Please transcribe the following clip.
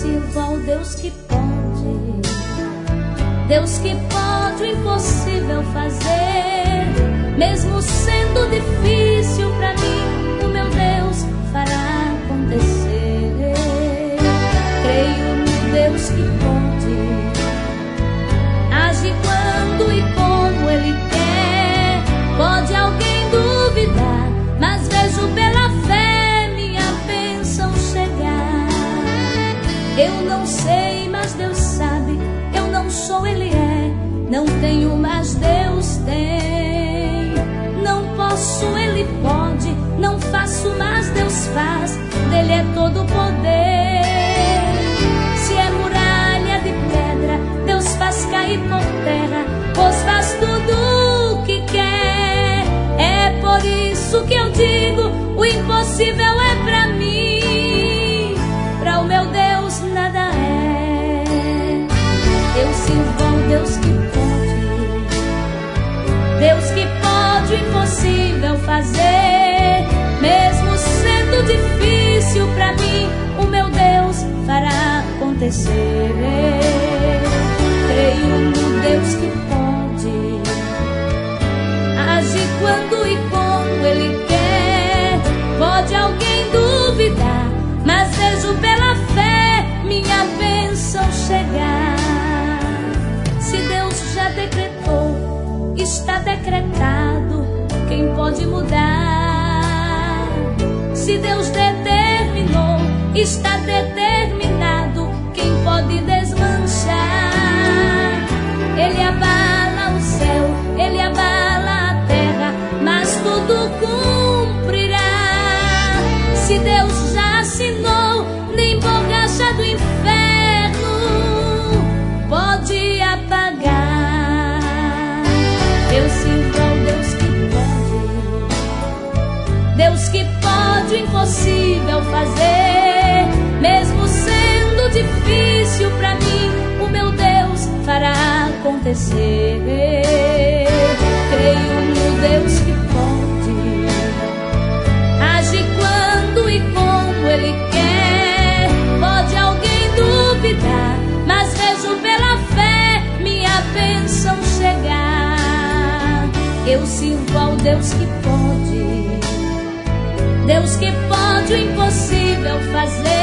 sirvo ao Deus que pode, Deus que pode o impossível fazer. Mesmo sendo difícil pra mim, o meu Deus fará acontecer. Creio no Deus que pode, age quando e como Ele quer. Pode alguém duvidar, mas vejo pela fé minha bênção chegar. Eu não sei, mas Deus sabe. Eu não sou, Ele é. Não tenho, mas Deus tem. Não posso, Ele pode. Não faço, mas Deus faz. Dele é todo o poder. Se é muralha de pedra, Deus faz cair por terra, pois faz tudo o que quer. É por isso que eu digo: o impossível é pra mim, pra o meu Deus nada é. Eu sirvo ao Deus que pode, Deus que pode o impossível fazer. Mesmo sendo difícil pra mim, o meu Deus fará acontecer. Creio no Deus que pode, age quando e como Ele quer. Pode alguém duvidar, mas vejo pela fé minha bênção chegar. Se Deus já decretou, está decretado. Quem pode mudar? Se Deus determinou, está determinado. Quem pode desmanchar? Ele abala o céu, Ele abala a terra, mas tudo cumprirá. Se Deus já assinou, nem borracha do inferno pode apagar. Eu sirvo ao Deus que pode, Deus que pode o impossível fazer. Mesmo sendo difícil pra mim, o meu Deus fará acontecer. Creio no Deus que pode, age quando e como Ele quer. Pode alguém duvidar, mas vejo pela fé minha bênção chegar. Eu sirvo ao Deus que pode, Deus que pode o impossível fazer.